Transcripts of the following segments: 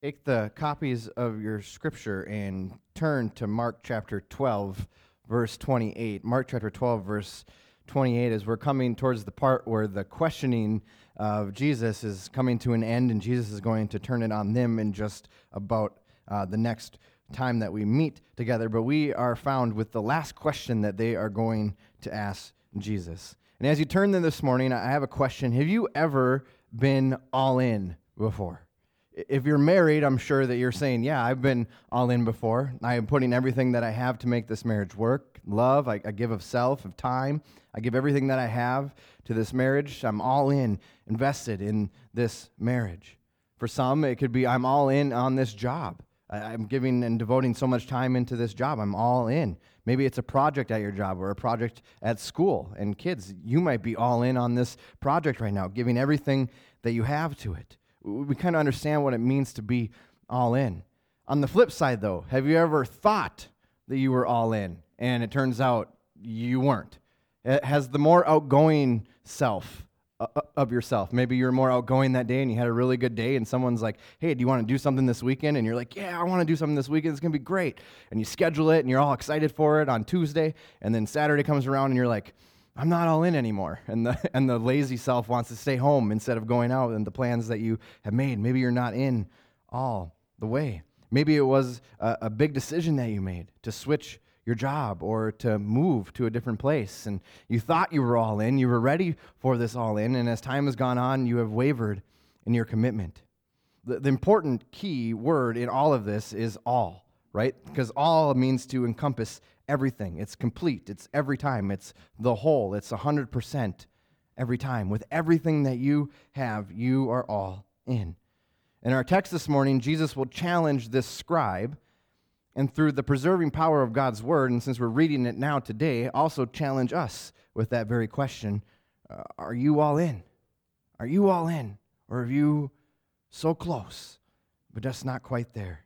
Take the copies of your scripture and turn to Mark chapter 12, verse 28. Mark chapter 12, verse 28, as we're coming towards the part where the questioning of Jesus is coming to an end, and Jesus is going to turn it on them in just about the next time that we meet together. But we are found with the last question that they are going to ask Jesus. And as you turn there this morning, I have a question. Have you ever been all in before? If you're married, I'm sure that you're saying, yeah, I've been all in before. I am putting everything that I have to make this marriage work. Love, I give of self, of time. I give everything that I have to this marriage. I'm all in, invested in this marriage. For some, it could be I'm all in on this job. I'm giving and devoting so much time into this job. I'm all in. Maybe it's a project at your job or a project at school. And kids, you might be all in on this project right now, giving everything that you have to it. We kind of understand what it means to be all in. On the flip side, though, have you ever thought that you were all in, and it turns out you weren't? Has the more outgoing self of yourself, maybe you're more outgoing that day and you had a really good day, and someone's like, hey, do you want to do something this weekend? And you're like, yeah, I want to do something this weekend. It's going to be great. And you schedule it, and you're all excited for it on Tuesday, and then Saturday comes around, and you're like, I'm not all in anymore, and the lazy self wants to stay home instead of going out and the plans that you have made. Maybe you're not in all the way. Maybe it was a big decision that you made to switch your job or to move to a different place, and you thought you were all in, you were ready for this all in, and as time has gone on, you have wavered in your commitment. The important key word in all of this is all, right? Because all means to encompass everything. It's complete. It's every time. It's the whole. It's 100% every time. With everything that you have, you are all in. In our text this morning, Jesus will challenge this scribe, and through the preserving power of God's word, and since we're reading it now today, also challenge us with that very question. Are you all in? Are you all in? Or are you so close, but just not quite there?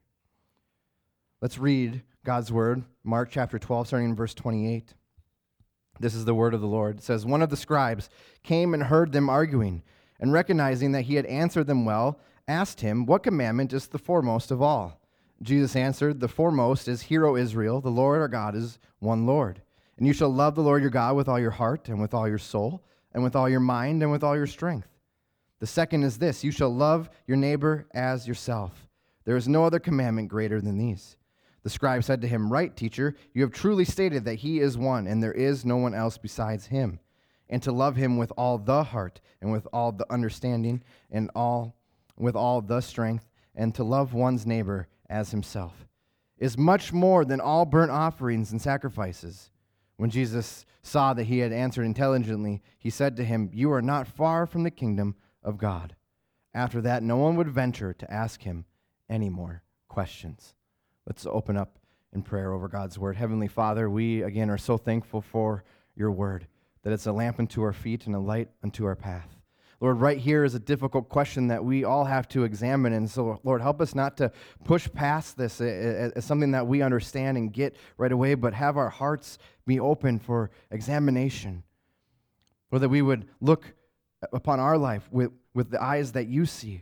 Let's read God's word, Mark chapter 12, starting in verse 28. This is the word of the Lord. It says, one of the scribes came and heard them arguing, and recognizing that he had answered them well, asked him, what commandment is the foremost of all? Jesus answered, the foremost is, Hear, O Israel, the Lord our God is one Lord. And you shall love the Lord your God with all your heart, and with all your soul, and with all your mind, and with all your strength. The second is this, you shall love your neighbor as yourself. There is no other commandment greater than these. The scribe said to him, right, teacher, you have truly stated that he is one, and there is no one else besides him. And to love him with all the heart, and with all the understanding, and with all the strength, and to love one's neighbor as himself, is much more than all burnt offerings and sacrifices. When Jesus saw that he had answered intelligently, he said to him, you are not far from the kingdom of God. After that, no one would venture to ask him any more questions. Let's open up in prayer over God's word. Heavenly Father, we again are so thankful for your word, that it's a lamp unto our feet and a light unto our path. Lord, right here is a difficult question that we all have to examine. And so, Lord, help us not to push past this as something that we understand and get right away, but have our hearts be open for examination. Lord, that we would look upon our life with the eyes that you see.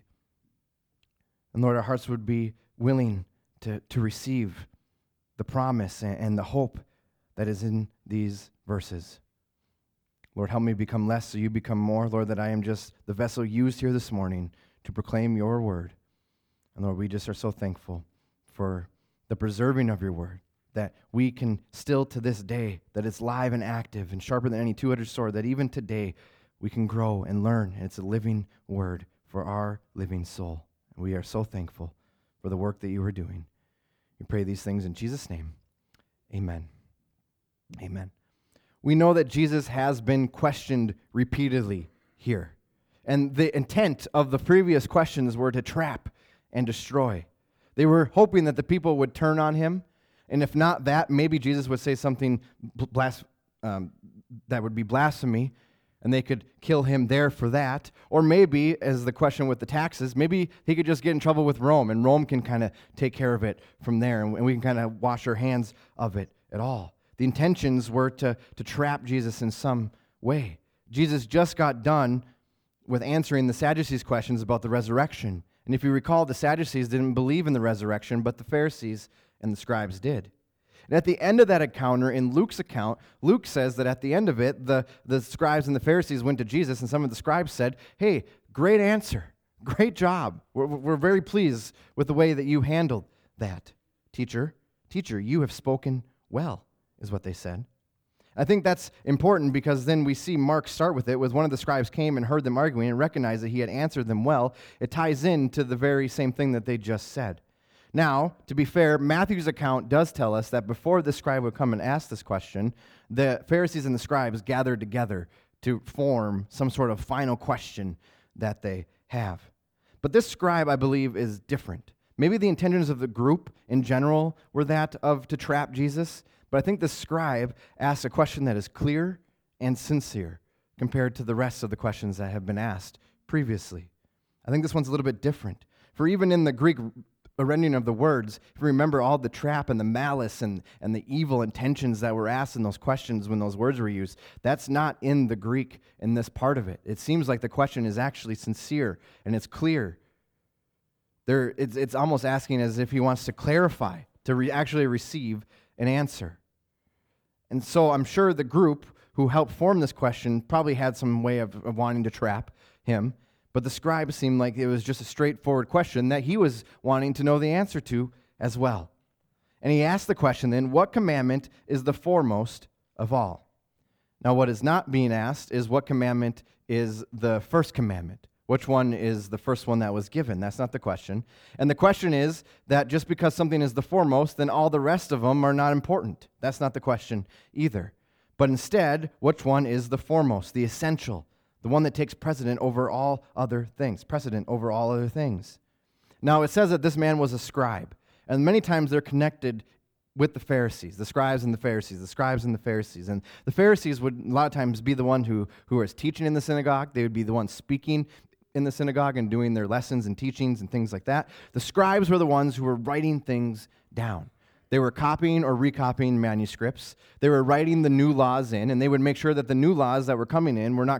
And Lord, our hearts would be willing to receive the promise and the hope that is in these verses. Lord, help me become less so you become more. Lord, that I am just the vessel used here this morning to proclaim your word. And Lord, we just are so thankful for the preserving of your word, that we can still to this day, that it's live and active and sharper than any two-edged sword, that even today we can grow and learn, and it's a living word for our living soul. And we are so thankful for the work that you are doing. We pray these things in Jesus' name. Amen. Amen. We know that Jesus has been questioned repeatedly here. And the intent of the previous questions were to trap and destroy. They were hoping that the people would turn on him. And if not that, maybe Jesus would say something that would be blasphemy, and they could kill him there for that. Or maybe, as the question with the taxes, maybe he could just get in trouble with Rome, and Rome can kind of take care of it from there, and we can kind of wash our hands of it at all. The intentions were to trap Jesus in some way. Jesus just got done with answering the Sadducees' questions about the resurrection, And if you recall, the Sadducees didn't believe in the resurrection, but the Pharisees and the scribes did. And at the end of that encounter, in Luke's account, Luke says that at the end of it, the scribes and the Pharisees went to Jesus, and some of the scribes said, "Hey, great answer. Great job. We're very pleased with the way that you handled that. Teacher, you have spoken well," is what they said. I think that's important because then we see Mark start with it, with one of the scribes came and heard them arguing and recognized that he had answered them well. It ties into the very same thing that they just said. Now, to be fair, Matthew's account does tell us that before this scribe would come and ask this question, the Pharisees and the scribes gathered together to form some sort of final question that they have. But this scribe, I believe, is different. Maybe the intentions of the group in general were that of to trap Jesus, but I think the scribe asks a question that is clear and sincere compared to the rest of the questions that have been asked previously. I think this one's a little bit different. For even in the Greek rendering of the words, if you remember all the trap and the malice and the evil intentions that were asked in those questions when those words were used, that's not in the Greek in this part of it. It seems like the question is actually sincere and it's clear. It's almost asking as if he wants to clarify, to actually receive an answer. And so I'm sure the group who helped form this question probably had some way of wanting to trap him, but the scribe seemed like it was just a straightforward question that he was wanting to know the answer to as well. And he asked the question then, what commandment is the foremost of all? Now what is not being asked is what commandment is the first commandment. Which one is the first one that was given? That's not the question. And the question is that just because something is the foremost, then all the rest of them are not important. That's not the question either. But instead, which one is the foremost, the essential, the one that takes precedent over all other things? Now, it says that this man was a scribe. And many times they're connected with the Pharisees, the scribes and the Pharisees, the scribes and the Pharisees. And the Pharisees would a lot of times be the one who was teaching in the synagogue. They would be the ones speaking in the synagogue and doing their lessons and teachings and things like that. The scribes were the ones who were writing things down. They were copying or recopying manuscripts. They were writing the new laws in, and they would make sure that the new laws that were coming in were not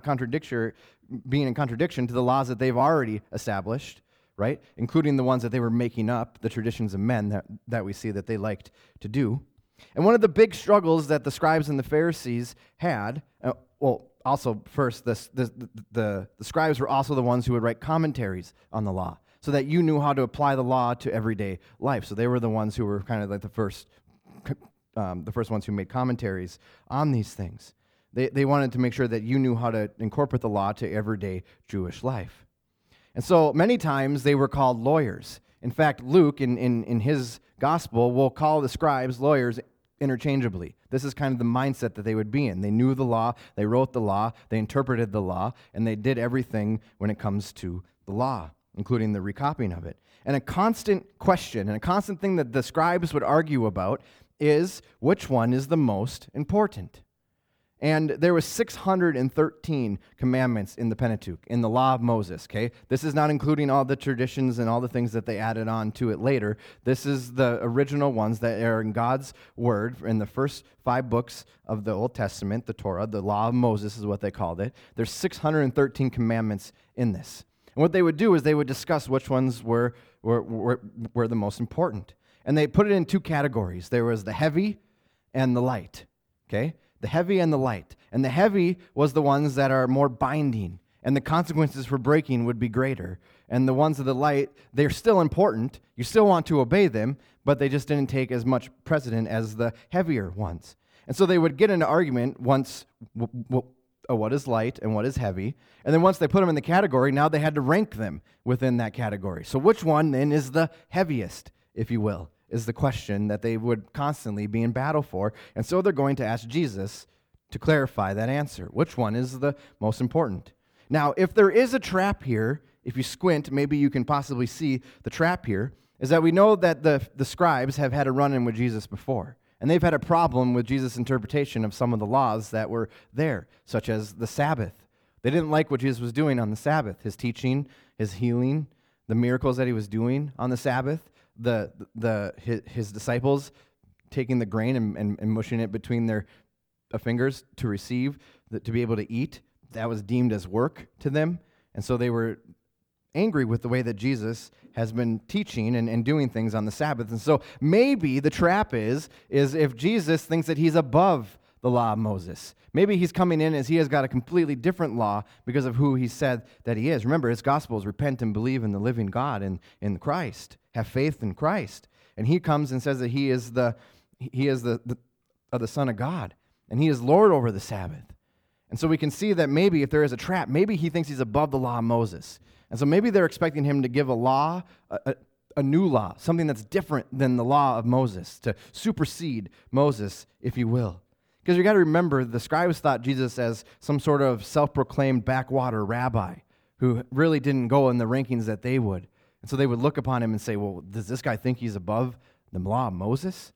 being in contradiction to the laws that they've already established, right? Including the ones that they were making up, the traditions of men that we see that they liked to do. And one of the big struggles that the scribes and the Pharisees had, also, first, the scribes were also the ones who would write commentaries on the law so that you knew how to apply the law to everyday life. So they were the ones who were kind of like the first ones who made commentaries on these things. They wanted to make sure that you knew how to incorporate the law to everyday Jewish life. And so many times they were called lawyers. In fact, Luke, in his gospel, will call the scribes lawyers interchangeably. This is kind of the mindset that they would be in. They knew the law, they wrote the law, they interpreted the law, and they did everything when it comes to the law, including the recopying of it. And a constant question and a constant thing that the scribes would argue about is which one is the most important. And there was 613 commandments in the Pentateuch, in the law of Moses, okay? This is not including all the traditions and all the things that they added on to it later. This is the original ones that are in God's word in the first 5 books of the Old Testament, the Torah, the law of Moses is what they called it. There's 613 commandments in this. And what they would do is they would discuss which ones were the most important. And they put it in 2 categories. There was the heavy and the light, okay? The heavy and the light. And the heavy was the ones that are more binding, and the consequences for breaking would be greater. And the ones of the light, they're still important. You still want to obey them, but they just didn't take as much precedent as the heavier ones. And so they would get into argument once, what is light and what is heavy. And then once they put them in the category, now they had to rank them within that category. So which one then is the heaviest, if you will, is the question that they would constantly be in battle for. And so they're going to ask Jesus to clarify that answer. Which one is the most important? Now, if there is a trap here, if you squint, maybe you can possibly see the trap here, is that we know that the scribes have had a run-in with Jesus before. And they've had a problem with Jesus' interpretation of some of the laws that were there, such as the Sabbath. They didn't like what Jesus was doing on the Sabbath, his teaching, his healing, the miracles that he was doing on the Sabbath. His disciples taking the grain and mushing it between their fingers to receive, to be able to eat, that was deemed as work to them. And so they were angry with the way that Jesus has been teaching and doing things on the Sabbath. And so maybe the trap is if Jesus thinks that he's above the law of Moses. Maybe he's coming in as he has got a completely different law because of who he said that he is. Remember, his gospel is repent and believe in the living God and in Christ. Have faith in Christ. And he comes and says that he is the Son of God. And he is Lord over the Sabbath. And so we can see that maybe if there is a trap, maybe he thinks he's above the law of Moses. And so maybe they're expecting him to give a law, a new law, something that's different than the law of Moses, to supersede Moses, if you will. Because you got to remember, the scribes thought Jesus as some sort of self-proclaimed backwater rabbi who really didn't go in the rankings that they would. And so they would look upon him and say, well, does this guy think he's above the law of Moses?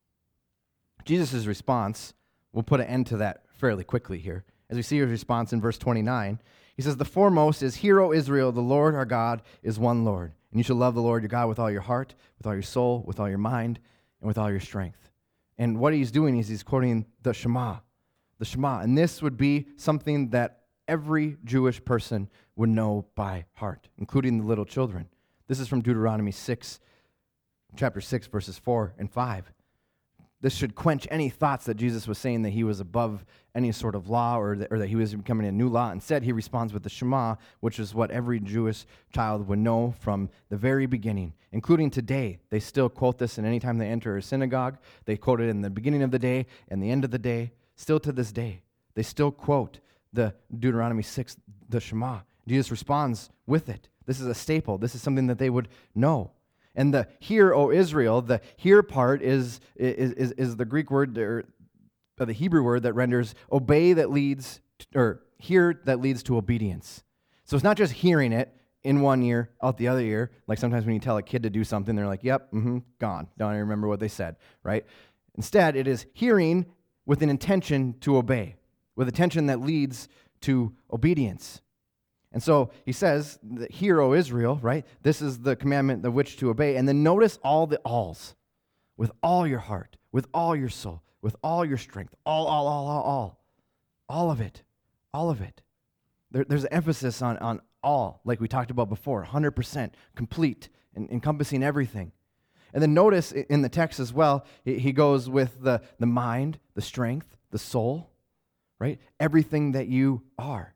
Jesus' response will put an end to that fairly quickly here. As we see his response in verse 29, he says, the foremost is, Hear, O Israel, the Lord our God is one Lord. And you shall love the Lord your God with all your heart, with all your soul, with all your mind, and with all your strength. And what he's doing is he's quoting the Shema. The Shema. And this would be something that every Jewish person would know by heart, including the little children. This is from Deuteronomy 6, chapter 6, verses 4 and 5. This should quench any thoughts that Jesus was saying that he was above any sort of law or that he was becoming a new law. Instead, he responds with the Shema, which is what every Jewish child would know from the very beginning, including today. They still quote this, and anytime they enter a synagogue, they quote it in the beginning of the day and the end of the day. Still to this day, they still quote the Deuteronomy 6, the Shema. Jesus responds with it. This is a staple. This is something that they would know. And the Hear, O Israel, the hear part is the Greek word or the Hebrew word that renders obey that leads or hear that leads to obedience. So it's not just hearing it in one ear, out the other ear. Like sometimes when you tell a kid to do something, they're like, yep, gone. Don't even remember what they said, right? Instead, it is hearing with an intention to obey, with attention that leads to obedience. And so he says, Hear, O Israel, right? This is the commandment of which to obey. And then notice all the alls. With all your heart, with all your soul, with all your strength. All of it. All of it. There's an emphasis on all, like we talked about before, 100%, complete, and encompassing everything. And then notice in the text as well, he goes with the mind, the strength, the soul, right? Everything that you are.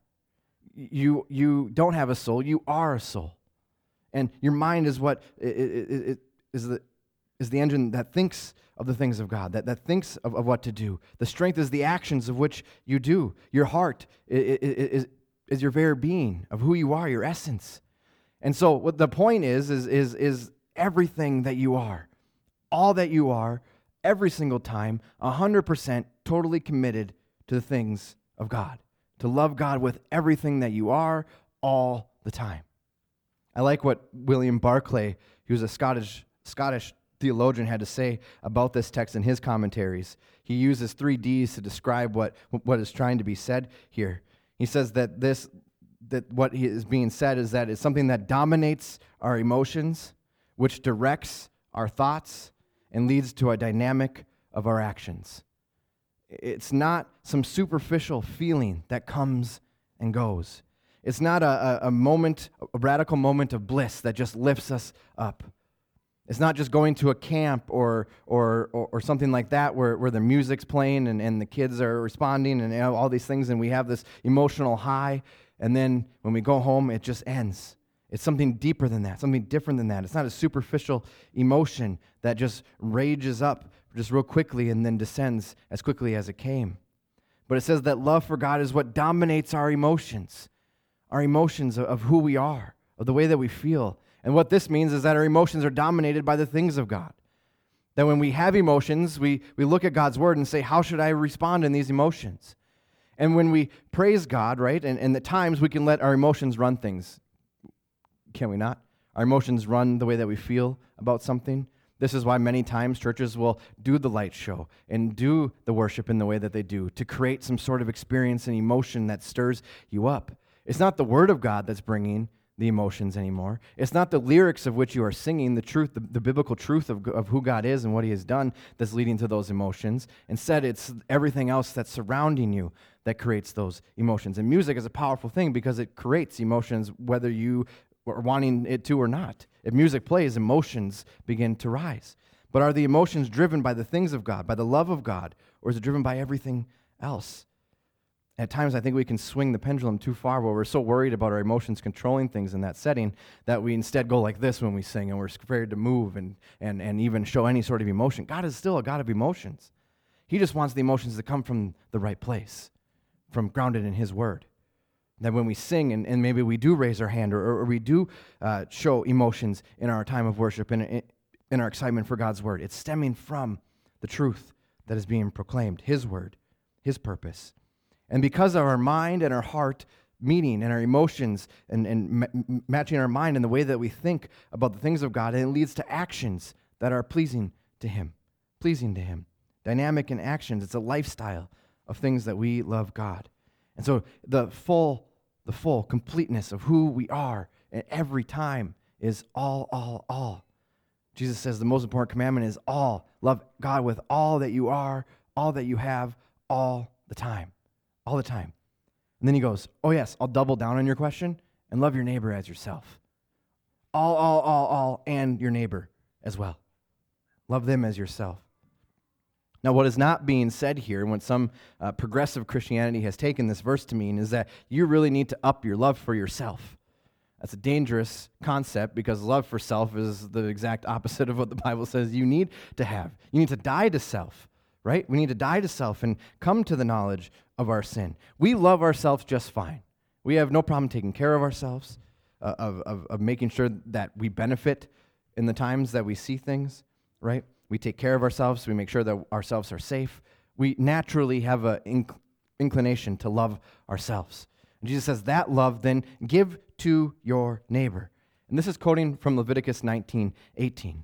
You don't have a soul, you are a soul. And your mind is what is the engine that thinks of the things of God, that thinks of what to do. The strength is the actions of which you do. Your heart is your very being, of who you are, your essence. And so what the point is everything that you are, all that you are, every single time, 100% totally committed to the things of God. To love God with everything that you are all the time. I like what William Barclay, who was a Scottish theologian, had to say about this text in his commentaries. He uses 3 Ds to describe what is trying to be said here. He says that what is being said is that it's something that dominates our emotions, which directs our thoughts, and leads to a dynamic of our actions. It's not some superficial feeling that comes and goes. It's not a radical moment of bliss that just lifts us up. It's not just going to a camp or something like that where the music's playing and the kids are responding and all these things and we have this emotional high, and then when we go home, it just ends. It's something deeper than that, something different than that. It's not a superficial emotion that just rages up just real quickly and then descends as quickly as it came. But it says that love for God is what dominates our emotions of who we are, of the way that we feel. And what this means is that our emotions are dominated by the things of God. That when we have emotions, we look at God's word and say, how should I respond in these emotions? And when we praise God, right, and at times we can let our emotions run things. Can we not? Our emotions run the way that we feel about something. This is why many times churches will do the light show and do the worship in the way that they do to create some sort of experience and emotion that stirs you up. It's not the word of God that's bringing the emotions anymore. It's not the lyrics of which you are singing, the truth, the biblical truth of who God is and what he has done that's leading to those emotions. Instead, it's everything else that's surrounding you that creates those emotions. And music is a powerful thing because it creates emotions whether you or wanting it to or not. If music plays, emotions begin to rise. But are the emotions driven by the things of God, by the love of God, or is it driven by everything else? At times, I think we can swing the pendulum too far where we're so worried about our emotions controlling things in that setting that we instead go like this when we sing, and we're scared to move and even show any sort of emotion. God is still a God of emotions. He just wants the emotions to come from the right place, from grounded in His Word. That when we sing and maybe we do raise our hand or we do show emotions in our time of worship and in our excitement for God's Word, it's stemming from the truth that is being proclaimed, His Word, His purpose. And because of our mind and our heart meeting and our emotions and matching our mind in the way that we think about the things of God, and it leads to actions that are pleasing to Him. Dynamic in actions, it's a lifestyle of things that we love God. And so the full completeness of who we are at every time is all. Jesus says the most important commandment is all. Love God with all that you are, all that you have, all the time. All the time. And then he goes, oh yes, I'll double down on your question and love your neighbor as yourself. All, and your neighbor as well. Love them as yourself. Now, what is not being said here, and what some progressive Christianity has taken this verse to mean, is that you really need to up your love for yourself. That's a dangerous concept because love for self is the exact opposite of what the Bible says you need to have. You need to die to self, right? We need to die to self and come to the knowledge of our sin. We love ourselves just fine. We have no problem taking care of ourselves, of making sure that we benefit in the times that we see things, right? We take care of ourselves. We make sure that ourselves are safe. We naturally have an inclination to love ourselves. And Jesus says, that love then give to your neighbor. And this is quoting from Leviticus 19:18.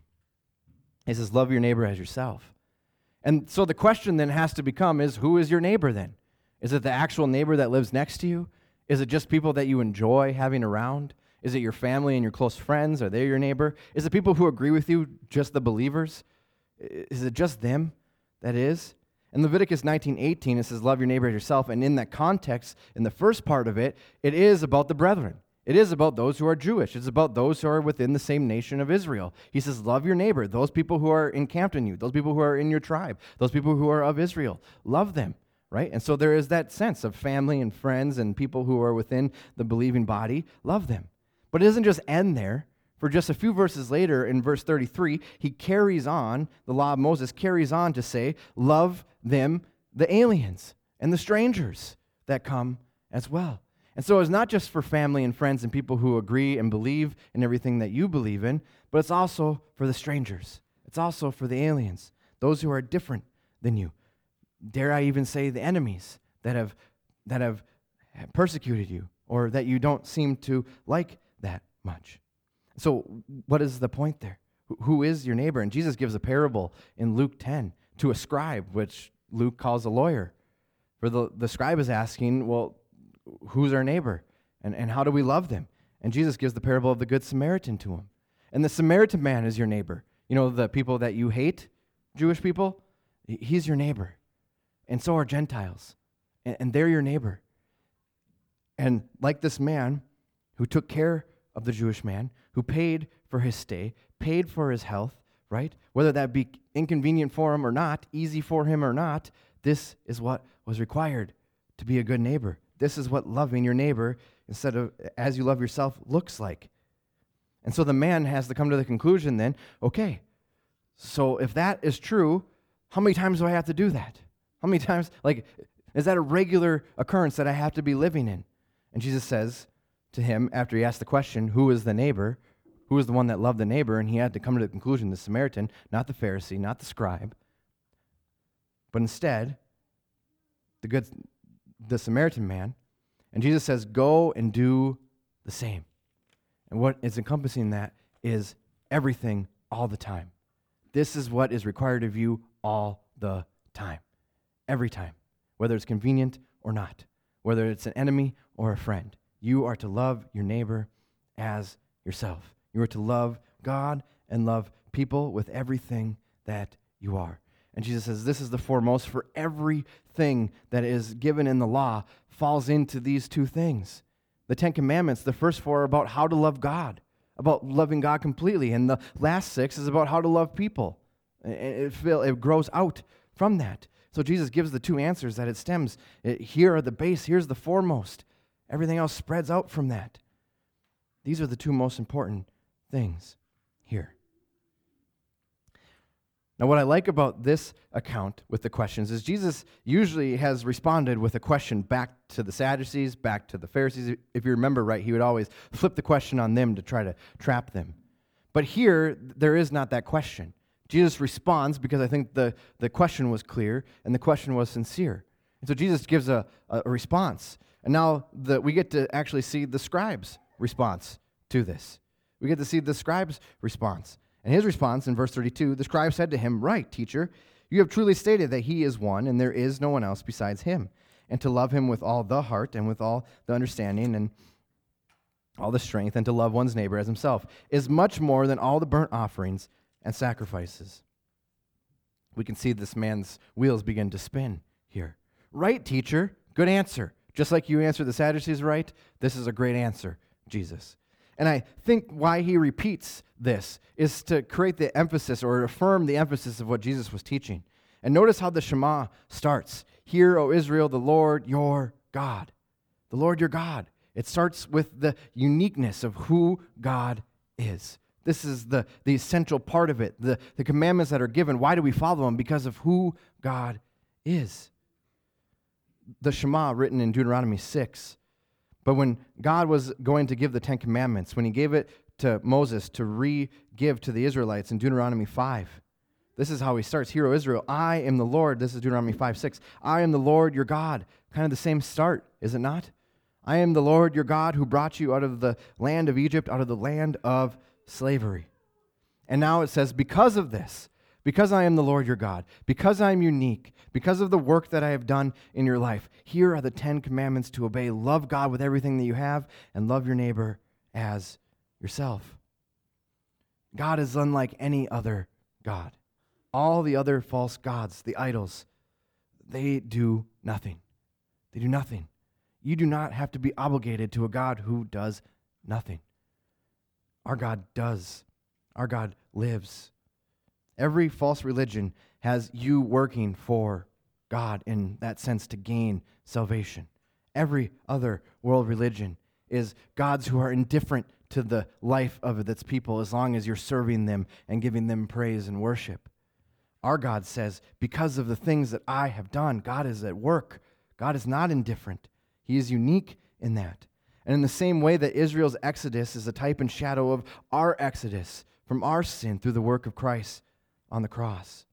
He says, love your neighbor as yourself. And so the question then has to become is, who is your neighbor then? Is it the actual neighbor that lives next to you? Is it just people that you enjoy having around? Is it your family and your close friends? Are they your neighbor? Is it people who agree with you, just the believers? Is it just them that is? In Leviticus 19:18, it says, love your neighbor as yourself. And in that context, in the first part of it, it is about the brethren. It is about those who are Jewish. It's about those who are within the same nation of Israel. He says, love your neighbor, those people who are encamped in you, those people who are in your tribe, those people who are of Israel. Love them, right? And so there is that sense of family and friends and people who are within the believing body. Love them. But it doesn't just end there. For just a few verses later, in verse 33, he carries on, the law of Moses carries on to say, love them, the aliens and the strangers that come as well. And so it's not just for family and friends and people who agree and believe in everything that you believe in, but it's also for the strangers. It's also for the aliens, those who are different than you. Dare I even say the enemies that have persecuted you or that you don't seem to like that much. So what is the point there? Who is your neighbor? And Jesus gives a parable in Luke 10 to a scribe, which Luke calls a lawyer. For the scribe is asking, well, who's our neighbor? And how do we love them? And Jesus gives the parable of the Good Samaritan to him. And the Samaritan man is your neighbor. You know, the people that you hate, Jewish people, he's your neighbor. And so are Gentiles. And they're your neighbor. And like this man who took care of the Jewish man, who paid for his stay, paid for his health, right? Whether that be inconvenient for him or not, easy for him or not, this is what was required to be a good neighbor. This is what loving your neighbor instead of as you love yourself looks like. And so the man has to come to the conclusion then, okay, so if that is true, how many times do I have to do that? How many times, is that a regular occurrence that I have to be living in? And Jesus says to him, after he asked the question, who is the neighbor? Who is the one that loved the neighbor? And he had to come to the conclusion, the Samaritan, not the Pharisee, not the scribe, but instead, the Samaritan man. And Jesus says, go and do the same. And what is encompassing that is everything all the time. This is what is required of you all the time. Every time. Whether it's convenient or not. Whether it's an enemy or a friend. You are to love your neighbor as yourself. You are to love God and love people with everything that you are. And Jesus says this is the foremost, for everything that is given in the law falls into these two things. The 10 Commandments, the first 4 are about how to love God, about loving God completely. And the last 6 is about how to love people. It grows out from that. So Jesus gives the 2 answers that it stems. Here are the base, here's the foremost. Everything else spreads out from that. These are the 2 most important things here. Now, what I like about this account with the questions is Jesus usually has responded with a question back to the Sadducees, back to the Pharisees. If you remember right, he would always flip the question on them to try to trap them. But here, there is not that question. Jesus responds because I think the question was clear and the question was sincere. And so Jesus gives a response. And now we get to actually see the scribes' response to this. We get to see the scribes' response. And his response in verse 32, the scribe said to him, "Right, teacher, you have truly stated that he is one, and there is no one else besides him, and to love him with all the heart and with all the understanding and all the strength, and to love one's neighbor as himself, is much more than all the burnt offerings and sacrifices." We can see this man's wheels begin to spin here. Right, teacher, good answer. Just like you answered the Sadducees right, this is a great answer, Jesus. And I think why he repeats this is to create the emphasis or affirm the emphasis of what Jesus was teaching. And notice how the Shema starts. Hear, O Israel, the Lord your God. The Lord your God. It starts with the uniqueness of who God is. This is the essential part of it. The commandments that are given, why do we follow them? Because of who God is. The Shema written in Deuteronomy 6. But when God was going to give the 10 Commandments, when he gave it to Moses to re-give to the Israelites in Deuteronomy 5, this is how he starts. Hear, O Israel, I am the Lord. This is Deuteronomy 5:6. I am the Lord your God. Kind of the same start, is it not? I am the Lord your God who brought you out of the land of Egypt, out of the land of slavery. And now it says, because of this, because I am the Lord your God, because I am unique, because of the work that I have done in your life, here are the 10 commandments to obey. Love God with everything that you have, and love your neighbor as yourself. God is unlike any other God. All the other false gods, the idols, they do nothing. They do nothing. You do not have to be obligated to a God who does nothing. Our God does. Our God lives. Every false religion has you working for God in that sense to gain salvation. Every other world religion is gods who are indifferent to the life of its people as long as you're serving them and giving them praise and worship. Our God says, because of the things that I have done, God is at work. God is not indifferent. He is unique in that. And in the same way that Israel's exodus is a type and shadow of our exodus from our sin through the work of Christ on the cross.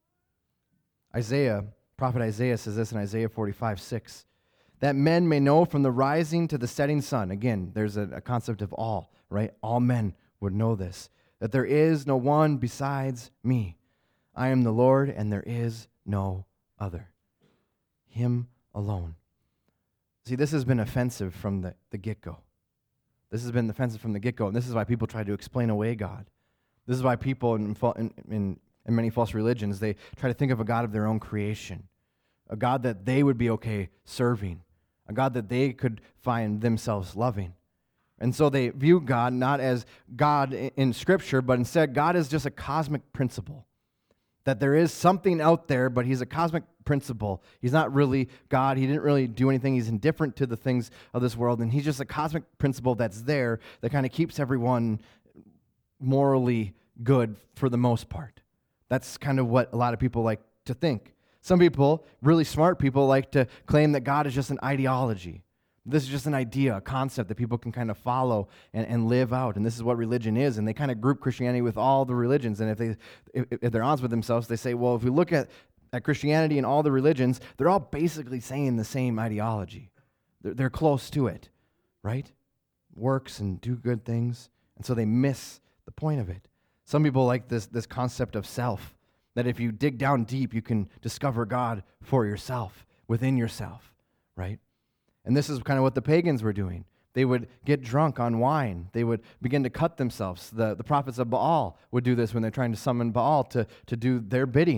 Prophet Isaiah says this in Isaiah 45:6, that men may know from the rising to the setting sun. Again, there's a concept of all, right? All men would know this, that there is no one besides me. I am the Lord, and there is no other. Him alone. See, this has been offensive from the get-go. This has been offensive from the get-go, and this is why people try to explain away God. This is why people in many false religions, they try to think of a God of their own creation, a God that they would be okay serving, a God that they could find themselves loving. And so they view God not as God in Scripture, but instead God is just a cosmic principle, that there is something out there, but he's a cosmic principle. He's not really God. He didn't really do anything. He's indifferent to the things of this world, and he's just a cosmic principle that's there that kind of keeps everyone morally good for the most part. That's kind of what a lot of people like to think. Some people, really smart people, like to claim that God is just an ideology. This is just an idea, a concept that people can kind of follow and live out, and this is what religion is, and they kind of group Christianity with all the religions, and if they're honest with themselves, they say, well, if we look at Christianity and all the religions, they're all basically saying the same ideology. They're close to it, right? Works and do good things, and so they miss the point of it. Some people like this concept of self, that if you dig down deep, you can discover God for yourself, within yourself, right? And this is kind of what the pagans were doing. They would get drunk on wine. They would begin to cut themselves. The prophets of Baal would do this when they're trying to summon Baal to do their bidding.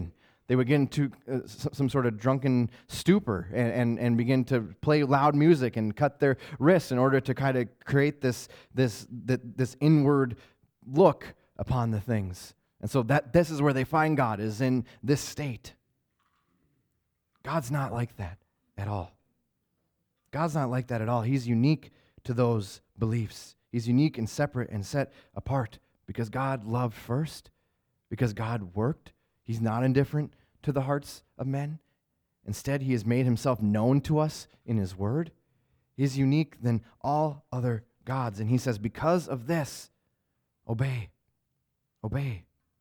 They would get into some sort of drunken stupor and begin to play loud music and cut their wrists in order to kind of create this inward look upon the things. And so this is where they find God, is in this state. God's not like that at all. God's not like that at all. He's unique to those beliefs. He's unique and separate and set apart because God loved first, because God worked. He's not indifferent to the hearts of men. Instead, he has made himself known to us in his word. He's unique than all other gods. And he says, because of this, obey. Obey.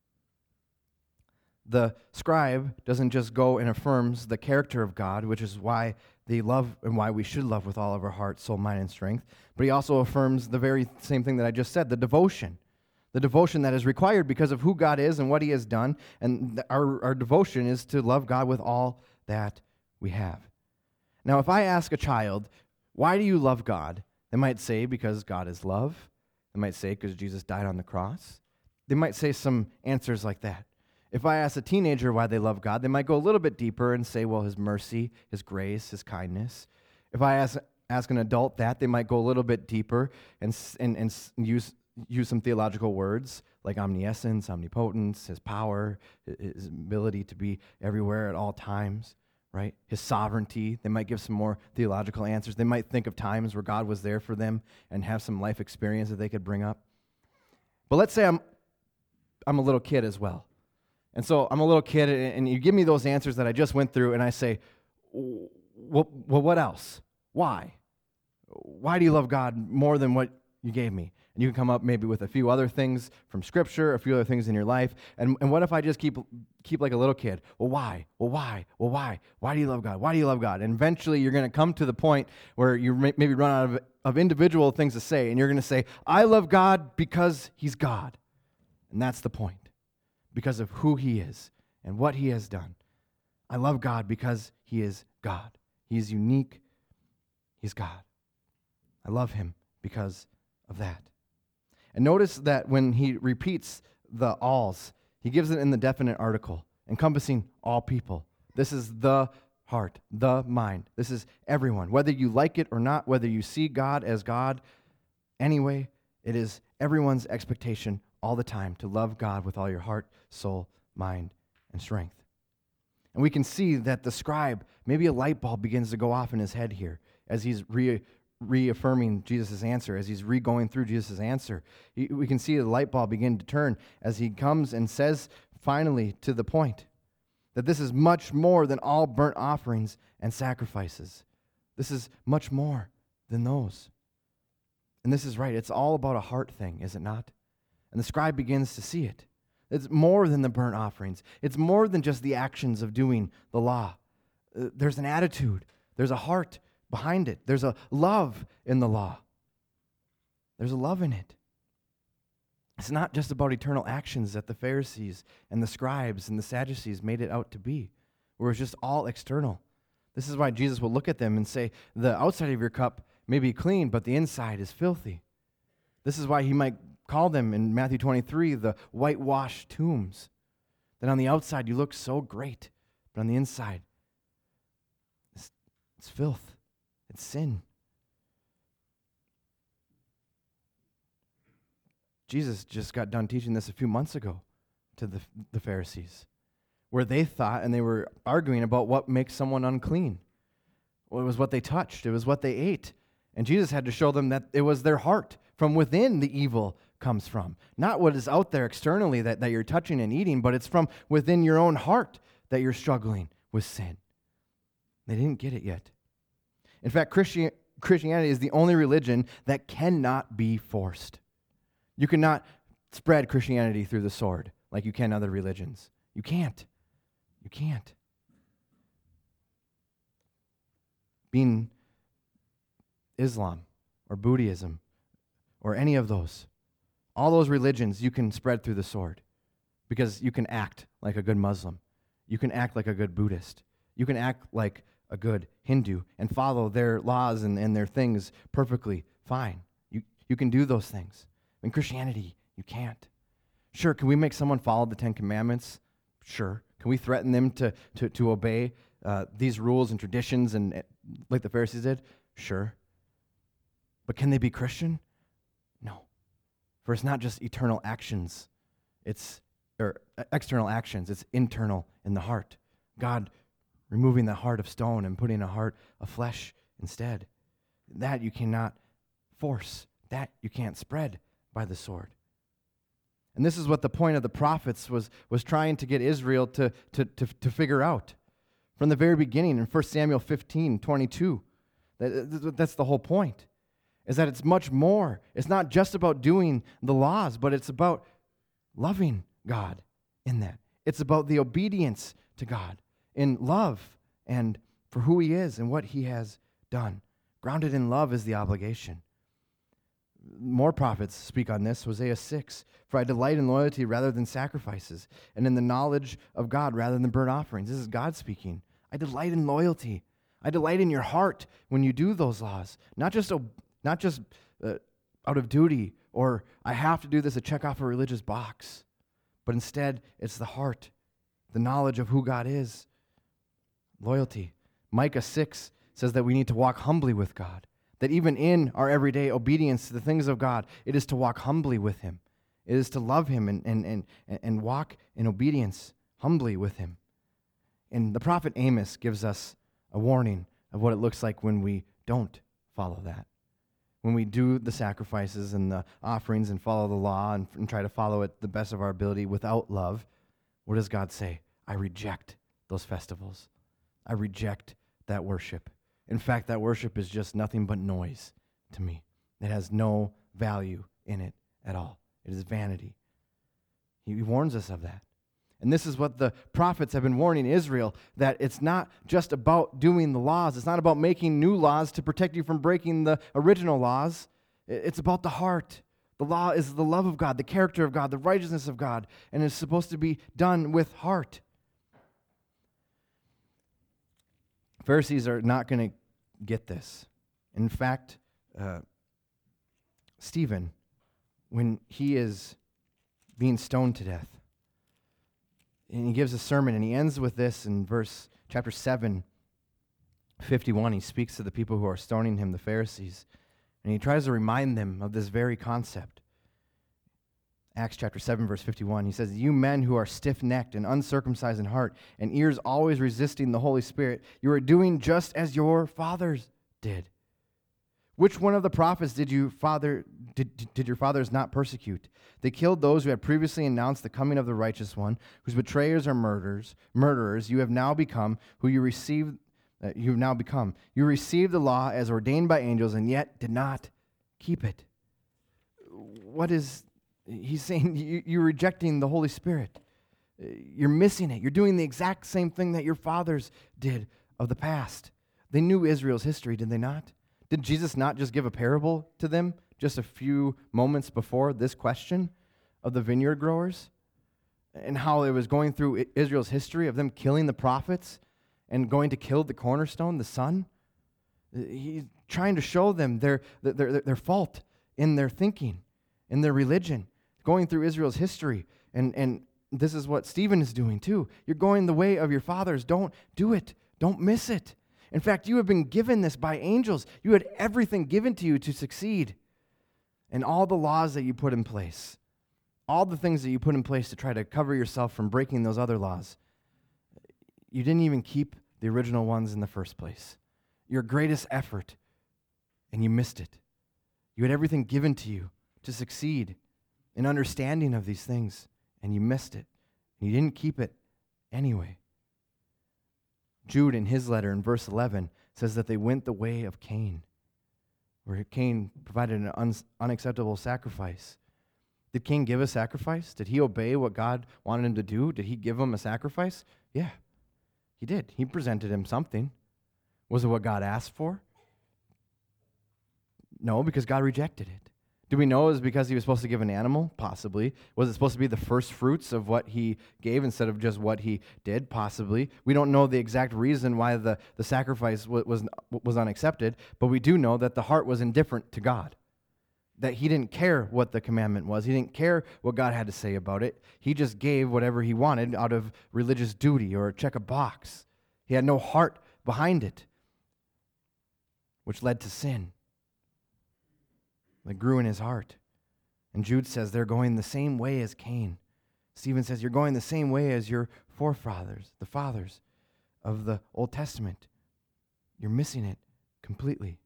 The scribe doesn't just go and affirms the character of God, which is why they love and why we should love with all of our heart, soul, mind, and strength, but he also affirms the very same thing that I just said, the devotion that is required because of who God is and what he has done. And our devotion is to love God with all that we have. Now, if I ask a child, why do you love God? They might say, because God is love. They might say, because Jesus died on the cross. They might say some answers like that. If I ask a teenager why they love God, they might go a little bit deeper and say, well, his mercy, his grace, his kindness. If I ask an adult that, they might go a little bit deeper and use some theological words like omniscience, omnipotence, his power, his ability to be everywhere at all times, right? His sovereignty. They might give some more theological answers. They might think of times where God was there for them and have some life experience that they could bring up. But let's say I'm a little kid as well. And so I'm a little kid, and you give me those answers that I just went through, and I say, well, what else? Why? Why do you love God more than what you gave me? And you can come up maybe with a few other things from Scripture, a few other things in your life. And what if I just keep like a little kid? Well, why? Well, why? Well, why? Why do you love God? Why do you love God? And eventually you're going to come to the point where you maybe run out of individual things to say, and you're going to say, I love God because he's God. And that's the point. Because of who he is and what he has done. I love God because he is God. He is unique. He's God. I love him because of that. And notice that when he repeats the alls, he gives it in the definite article, encompassing all people. This is the heart, the mind. This is everyone. Whether you like it or not, whether you see God as God, anyway, it is everyone's expectation all the time to love God with all your heart, soul, mind, and strength. And we can see that the scribe, maybe a light bulb begins to go off in his head here as he's reaffirming Jesus' answer, as he's going through Jesus' answer. We can see the light bulb begin to turn as he comes and says finally to the point that this is much more than all burnt offerings and sacrifices. This is much more than those. And this is right. It's all about a heart thing, is it not? And the scribe begins to see it. It's more than the burnt offerings. It's more than just the actions of doing the law. There's an attitude. There's a heart behind it. There's a love in the law. There's a love in it. It's not just about eternal actions that the Pharisees and the scribes and the Sadducees made it out to be, where it's just all external. This is why Jesus will look at them and say, the outside of your cup may be clean, but the inside is filthy. This is why he might call them in Matthew 23 the whitewashed tombs. That on the outside you look so great, but on the inside it's filth, it's sin. Jesus just got done teaching this a few months ago to the Pharisees, where they thought and they were arguing about what makes someone unclean. Well, it was what they touched, it was what they ate. And Jesus had to show them that it was their heart. From within the evil comes from. Not what is out there externally that you're touching and eating, but it's from within your own heart that you're struggling with sin. They didn't get it yet. In fact, Christianity is the only religion that cannot be forced. You cannot spread Christianity through the sword like you can other religions. You can't. You can't. Being Islam or Buddhism or any of those, all those religions you can spread through the sword because you can act like a good Muslim. You can act like a good Buddhist. You can act like a good Hindu and follow their laws and their things perfectly fine. You can do those things. In Christianity, you can't. Sure, can we make someone follow the Ten Commandments? Sure. Can we threaten them to obey these rules and traditions and like the Pharisees did? Sure. But can they be Christian? No. For it's not just eternal actions. Or external actions. It's internal in the heart. God removing the heart of stone and putting a heart of flesh instead. That you cannot force. That you can't spread by the sword. And this is what the point of the prophets was trying to get Israel to figure out. From the very beginning in 1 Samuel 15:22. That's the whole point. Is that it's much more. It's not just about doing the laws, but it's about loving God in that. It's about the obedience to God in love and for who he is and what he has done. Grounded in love is the obligation. More prophets speak on this. Hosea 6, for I delight in loyalty rather than sacrifices, and in the knowledge of God rather than burnt offerings. This is God speaking. I delight in loyalty. I delight in your heart when you do those laws. Not just out of duty or I have to do this to check off a religious box, but instead it's the heart, the knowledge of who God is. Loyalty. Micah 6 says that we need to walk humbly with God. That even in our everyday obedience to the things of God, it is to walk humbly with him. It is to love him and walk in obedience humbly with him. And the prophet Amos gives us a warning of what it looks like when we don't follow that. When we do the sacrifices and the offerings and follow the law and try to follow it the best of our ability without love, what does God say? I reject those festivals. I reject that worship. In fact, that worship is just nothing but noise to me. It has no value in it at all. It is vanity. He warns us of that. And this is what the prophets have been warning Israel, that it's not just about doing the laws. It's not about making new laws to protect you from breaking the original laws. It's about the heart. The law is the love of God, the character of God, the righteousness of God, and it's supposed to be done with heart. Pharisees are not going to get this. In fact, Stephen, when he is being stoned to death, and he gives a sermon, and he ends with this in chapter 7, 51. He speaks to the people who are stoning him, the Pharisees, and he tries to remind them of this very concept. Acts chapter 7, verse 51, he says, you men who are stiff-necked and uncircumcised in heart, and ears always resisting the Holy Spirit, you are doing just as your fathers did. Which one of the prophets did your fathers not persecute? They killed those who had previously announced the coming of the righteous one, whose betrayers are murderers. You have now become who you received. You have now become. You received the law as ordained by angels, and yet did not keep it. What is he's saying? You're rejecting the Holy Spirit. You're missing it. You're doing the exact same thing that your fathers did of the past. They knew Israel's history, did they not? Did Jesus not just give a parable to them just a few moments before this question of the vineyard growers and how it was going through Israel's history of them killing the prophets and going to kill the cornerstone, the Son? He's trying to show them their fault in their thinking, in their religion, going through Israel's history. And this is what Stephen is doing too. You're going the way of your fathers. Don't do it. Don't miss it. In fact, you have been given this by angels. You had everything given to you to succeed. And all the laws that you put in place, all the things that you put in place to try to cover yourself from breaking those other laws, you didn't even keep the original ones in the first place. Your greatest effort, and you missed it. You had everything given to you to succeed in understanding of these things, and you missed it. And you didn't keep it anyway. Jude, in his letter in verse 11, says that they went the way of Cain, where Cain provided an unacceptable sacrifice. Did Cain give a sacrifice? Did he obey what God wanted him to do? Did he give him a sacrifice? Yeah, he did. He presented him something. Was it what God asked for? No, because God rejected it. Do we know it was because he was supposed to give an animal? Possibly. Was it supposed to be the first fruits of what he gave instead of just what he did? Possibly. We don't know the exact reason why the sacrifice was unaccepted, but we do know that the heart was indifferent to God. that he didn't care what the commandment was. He didn't care what God had to say about it. He just gave whatever he wanted out of religious duty or check a box. He had no heart behind it, which led to sin that grew in his heart. And Jude says they're going the same way as Cain. Stephen says you're going the same way as your forefathers, the fathers of the Old Testament. You're missing it completely.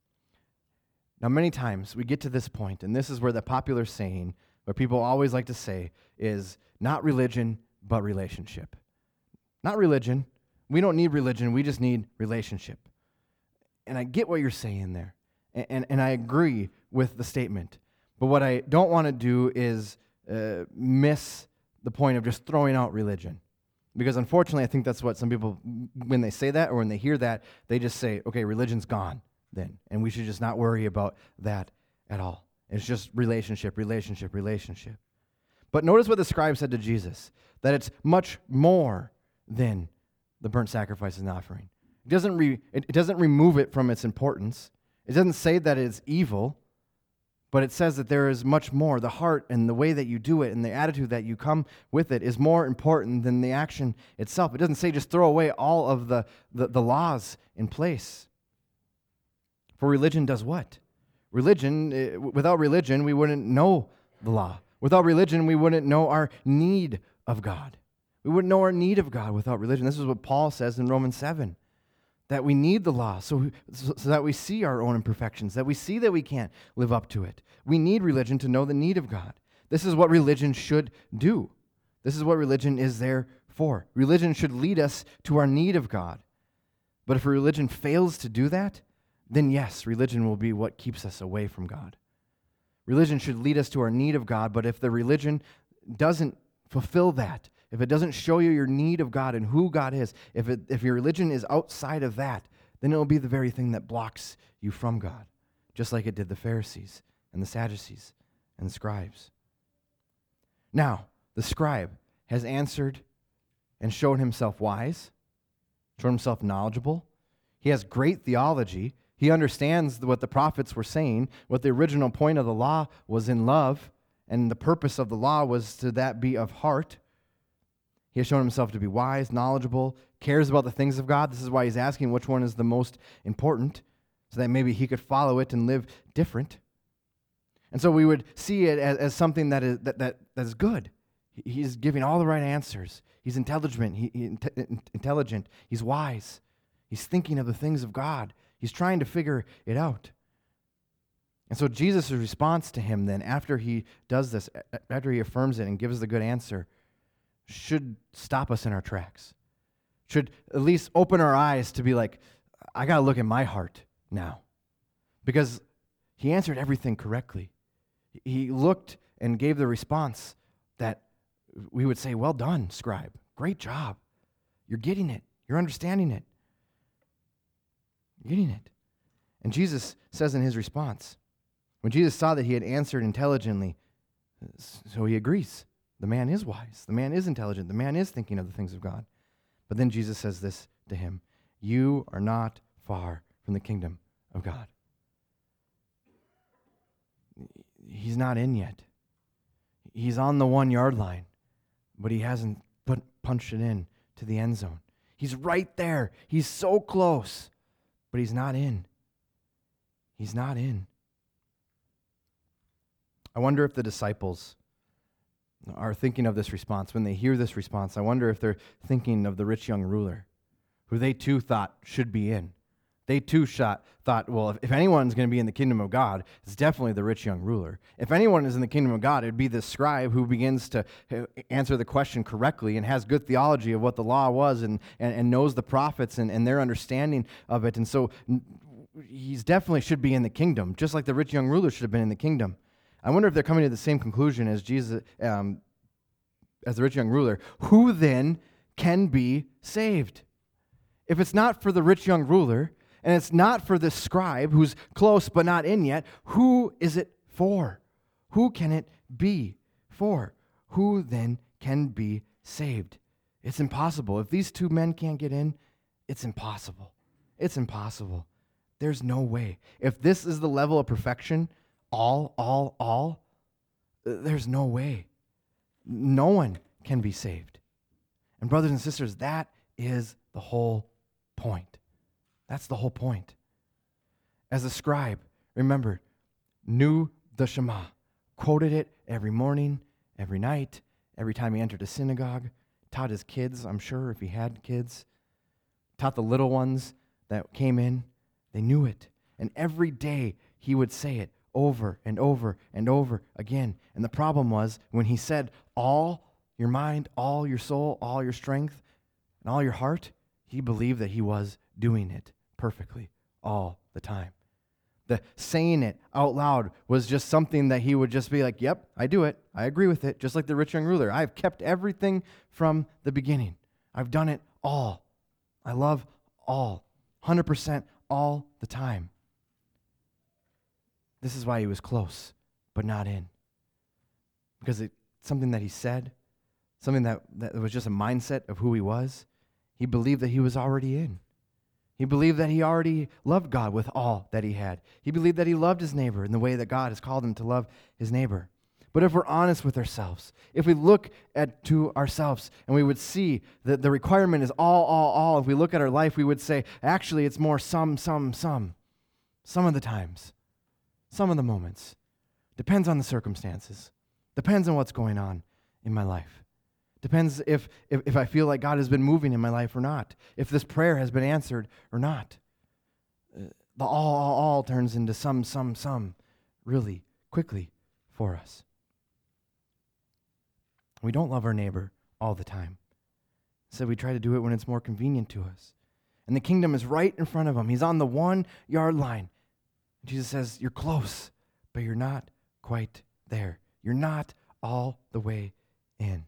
Now, many times we get to this point, and this is where the popular saying, what people always like to say, is not religion, but relationship. Not religion. We don't need religion. We just need relationship. And I get what you're saying there, and I agree with the statement. But what I don't want to do is miss the point of just throwing out religion. Because unfortunately, I think that's what some people, when they say that or when they hear that, they just say, okay, religion's gone then, and we should just not worry about that at all. It's just relationship, relationship, relationship. But notice what the scribe said to Jesus, that it's much more than the burnt sacrifice and offering. It doesn't remove it from its importance. It doesn't say that it's evil, but it says that there is much more. The heart and the way that you do it and the attitude that you come with it is more important than the action itself. It doesn't say just throw away all of the laws in place. For religion does what? Without religion, we wouldn't know the law. Without religion, we wouldn't know our need of God. We wouldn't know our need of God without religion. This is what Paul says in Romans 7, that we need the law so that we see our own imperfections, that we see that we can't live up to it. We need religion to know the need of God. This is what religion should do. This is what religion is there for. Religion should lead us to our need of God. But if religion fails to do that, then yes, religion will be what keeps us away from God. Religion should lead us to our need of God, but if the religion doesn't fulfill that, if it doesn't show you your need of God and who God is, if your religion is outside of that, then it will be the very thing that blocks you from God, just like it did the Pharisees and the Sadducees and the scribes. Now, the scribe has answered and shown himself wise, shown himself knowledgeable. He has great theology. He understands what the prophets were saying, what the original point of the law was in love, and the purpose of the law was to that be of heart. He has shown himself to be wise, knowledgeable, cares about the things of God. This is why he's asking which one is the most important, so that maybe he could follow it and live different. And so we would see it as something that is good. He's giving all the right answers. He's intelligent. He's wise. He's thinking of the things of God. He's trying to figure it out. And so Jesus' response to him then, after he does this, after he affirms it and gives the good answer, should stop us in our tracks. Should at least open our eyes to be like, I got to look at my heart now. Because he answered everything correctly. He looked and gave the response that we would say, well done, scribe. Great job. You're getting it. You're understanding it. You're getting it. And Jesus says in his response, when Jesus saw that he had answered intelligently, so he agrees. The man is wise. The man is intelligent. The man is thinking of the things of God. But then Jesus says this to him, you are not far from the kingdom of God. He's not in yet. He's on the 1-yard line, but he hasn't punched it in to the end zone. He's right there. He's so close, but he's not in. He's not in. I wonder if the disciples are thinking of this response. When they hear this response, I wonder if they're thinking of the rich young ruler, who they too thought should be in. They too thought, well, if anyone's going to be in the kingdom of God, it's definitely the rich young ruler. If anyone is in the kingdom of God, it'd be the scribe who begins to answer the question correctly and has good theology of what the law was and knows the prophets and their understanding of it. And so he's definitely should be in the kingdom, just like the rich young ruler should have been in the kingdom. I wonder if they're coming to the same conclusion as Jesus, as the rich young ruler. Who then can be saved? If it's not for the rich young ruler, and it's not for the scribe who's close but not in yet, who is it for? Who can it be for? Who then can be saved? It's impossible. If these two men can't get in, it's impossible. It's impossible. There's no way. If this is the level of perfection, all, there's no way. No one can be saved. And brothers and sisters, that is the whole point. That's the whole point. As a scribe, remember, knew the Shema, quoted it every morning, every night, every time he entered a synagogue, taught his kids, I'm sure, if he had kids, taught the little ones that came in. They knew it. And every day he would say it over and over and over again. And the problem was when he said all your mind, all your soul, all your strength, and all your heart, he believed that he was doing it perfectly all the time. The saying it out loud was just something that he would just be like, yep, I do it. I agree with it. Just like the rich young ruler. I've kept everything from the beginning. I've done it all. I love all. 100% all the time. This is why he was close, but not in. Because it's something that he said, something that was just a mindset of who he was. He believed that he was already in. He believed that he already loved God with all that he had. He believed that he loved his neighbor in the way that God has called him to love his neighbor. But if we're honest with ourselves, if we look to ourselves and we would see that the requirement is all, if we look at our life, we would say, actually, it's more some of the times, some of the moments. Depends on the circumstances. Depends on what's going on in my life. Depends if I feel like God has been moving in my life or not. If this prayer has been answered or not. The all turns into some really quickly for us. We don't love our neighbor all the time. So we try to do it when it's more convenient to us. And the kingdom is right in front of him. He's on the 1 yard line. Jesus says, you're close, but you're not quite there. You're not all the way in.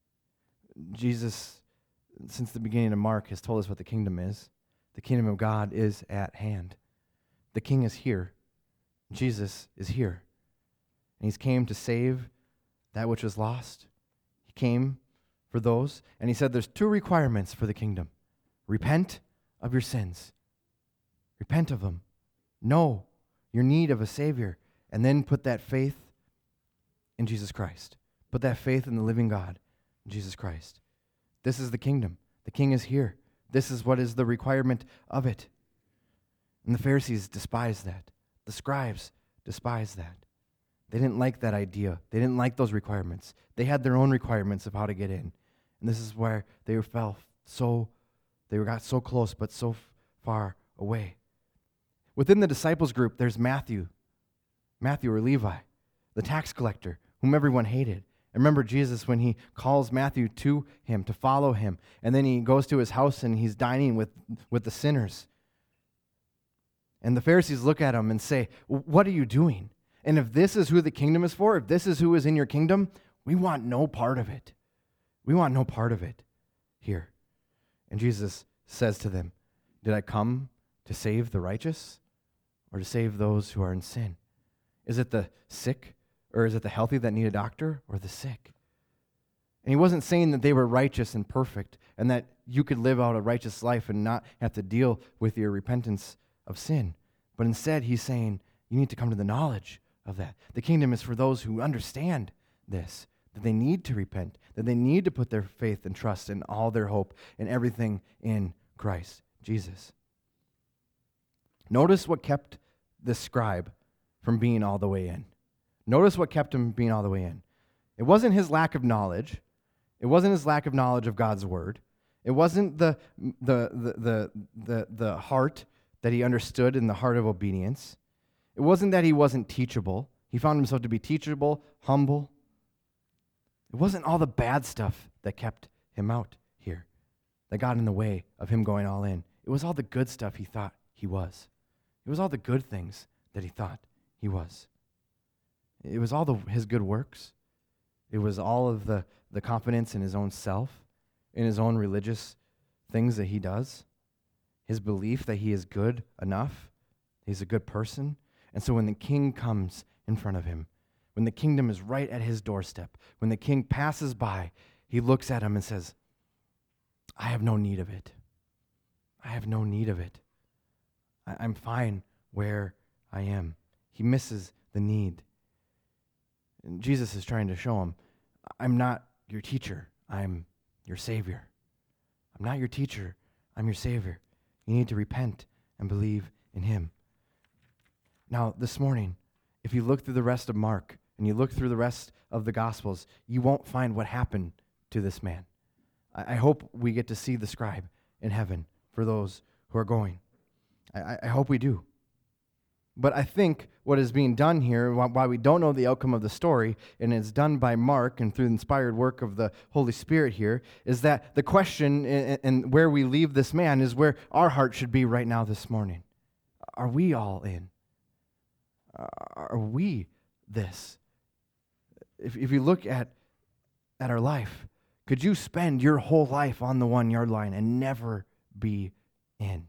Jesus, since the beginning of Mark, has told us what the kingdom is. The kingdom of God is at hand. The king is here. Jesus is here. And he's came to save that which was lost. He came for those. And he said there's 2 requirements for the kingdom. Repent of your sins. Repent of them. Know your need of a Savior. And then put that faith in Jesus Christ. Put that faith in the living God, Jesus Christ. This is the kingdom. The king is here. This is what is the requirement of it. And the Pharisees despised that. The scribes despised that. They didn't like that idea. They didn't like those requirements. They had their own requirements of how to get in. And this is where they got so close but so far away. Within the disciples group, there's Matthew or Levi, the tax collector, whom everyone hated. And remember Jesus when he calls Matthew to him, to follow him. And then he goes to his house and he's dining with the sinners. And the Pharisees look at him and say, what are you doing? And if this is who the kingdom is for, if this is who is in your kingdom, we want no part of it. We want no part of it here. And Jesus says to them, did I come to save the righteous or to save those who are in sin? Is it the sick or is it the healthy that need a doctor or the sick? And he wasn't saying that they were righteous and perfect and that you could live out a righteous life and not have to deal with your repentance of sin. But instead, he's saying you need to come to the knowledge of that. The kingdom is for those who understand this, that they need to repent, that they need to put their faith and trust and all their hope and everything in Christ Jesus. Notice what kept the scribe from being all the way in. Notice what kept him being all the way in. It wasn't his lack of knowledge. It wasn't his lack of knowledge of God's word. It wasn't the heart that he understood in the heart of obedience. It wasn't that he wasn't teachable. He found himself to be teachable, humble. It wasn't all the bad stuff that kept him out here, that got in the way of him going all in. It was all the good stuff he thought he was. It was all the good things that he thought he was. It was all his good works. It was all of the confidence in his own self, in his own religious things that he does, his belief that he is good enough, he's a good person. And so when the king comes in front of him, when the kingdom is right at his doorstep, when the king passes by, he looks at him and says, I have no need of it. I have no need of it. I'm fine where I am. He misses the need. And Jesus is trying to show him, I'm not your teacher, I'm your Savior. I'm not your teacher, I'm your Savior. You need to repent and believe in him. Now, this morning, if you look through the rest of Mark and you look through the rest of the Gospels, you won't find what happened to this man. I hope we get to see the scribe in heaven for those who are going. I hope we do. But I think what is being done here, why we don't know the outcome of the story, and it's done by Mark and through the inspired work of the Holy Spirit here, is that the question and where we leave this man is where our heart should be right now this morning. Are we all in? Are we this? If you look at our life, could you spend your whole life on the 1 yard line and never be in?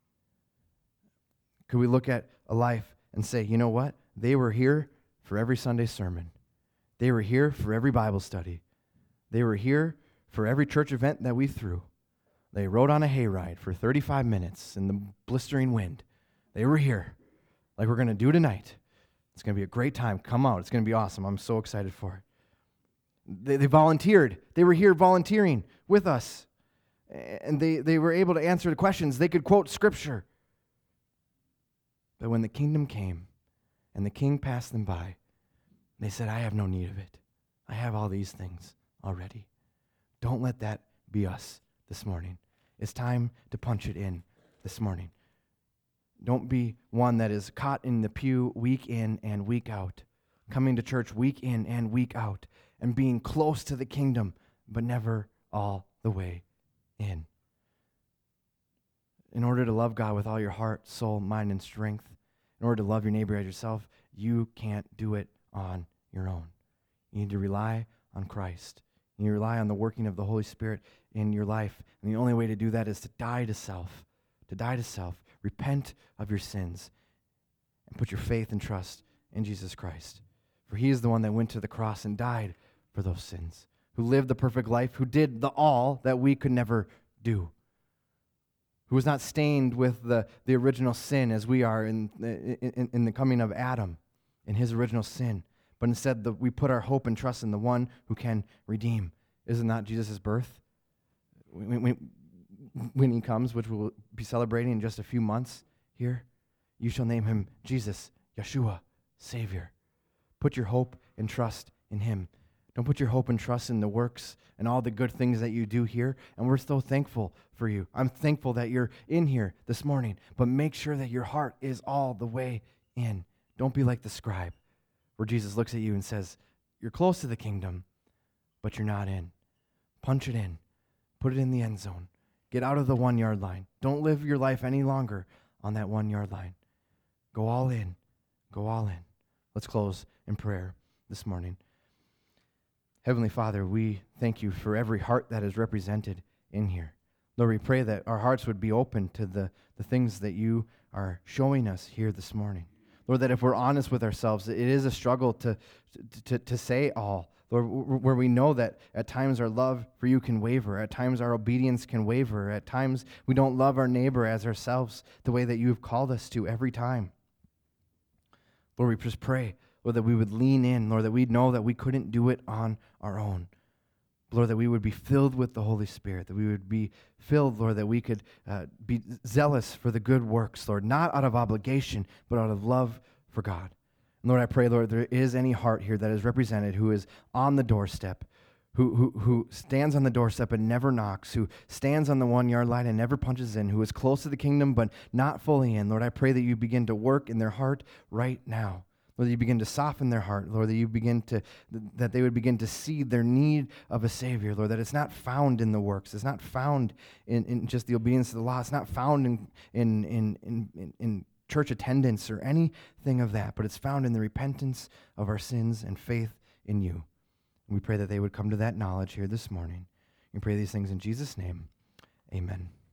Could we look at a life and say, you know what? They were here for every Sunday sermon. They were here for every Bible study. They were here for every church event that we threw. They rode on a hayride for 35 minutes in the blistering wind. They were here, like we're going to do tonight. It's going to be a great time. Come out. It's going to be awesome. I'm so excited for it. They volunteered. They were here volunteering with us. And they were able to answer the questions. They could quote Scripture. But when the kingdom came and the king passed them by, they said, I have no need of it. I have all these things already. Don't let that be us this morning. It's time to punch it in this morning. Don't be one that is caught in the pew week in and week out, coming to church week in and week out, and being close to the kingdom, but never all the way in. In order to love God with all your heart, soul, mind, and strength, in order to love your neighbor as yourself, you can't do it on your own. You need to rely on Christ. You need to rely on the working of the Holy Spirit in your life. And the only way to do that is to die to self. To die to self. Repent of your sins and put your faith and trust in Jesus Christ. For he is the one that went to the cross and died for those sins, who lived the perfect life, who did the all that we could never do, who was not stained with the original sin as we are in the coming of Adam in his original sin, but instead we put our hope and trust in the one who can redeem. Isn't that Jesus' birth? When he comes, which we'll be celebrating in just a few months here, you shall name him Jesus, Yeshua, Savior. Put your hope and trust in him. Don't put your hope and trust in the works and all the good things that you do here. And we're so thankful for you. I'm thankful that you're in here this morning. But make sure that your heart is all the way in. Don't be like the scribe, where Jesus looks at you and says, you're close to the kingdom, but you're not in. Punch it in. Put it in the end zone. Get out of the 1 yard line. Don't live your life any longer on that 1 yard line. Go all in. Go all in. Let's close in prayer this morning. Heavenly Father, we thank you for every heart that is represented in here. Lord, we pray that our hearts would be open to the things that you are showing us here this morning. Lord, that if we're honest with ourselves, it is a struggle to say all. Lord, where we know that at times our love for you can waver, at times our obedience can waver, at times we don't love our neighbor as ourselves the way that you have called us to every time. Lord, we just pray, Lord, that we would lean in, Lord, that we'd know that we couldn't do it on our own. Lord, that we would be filled with the Holy Spirit, that we would be filled, Lord, that we could be zealous for the good works, Lord, not out of obligation, but out of love for God. And Lord, I pray, Lord, there is any heart here that is represented who is on the doorstep, who stands on the doorstep and never knocks, who stands on the 1 yard line and never punches in, who is close to the kingdom but not fully in. Lord, I pray that you begin to work in their heart right now. Lord, that you begin to soften their heart, Lord, that they would begin to see their need of a Savior, Lord, that it's not found in the works, it's not found in just the obedience to the law, it's not found in church attendance or anything of that, but it's found in the repentance of our sins and faith in you. And we pray that they would come to that knowledge here this morning. We pray these things in Jesus' name. Amen.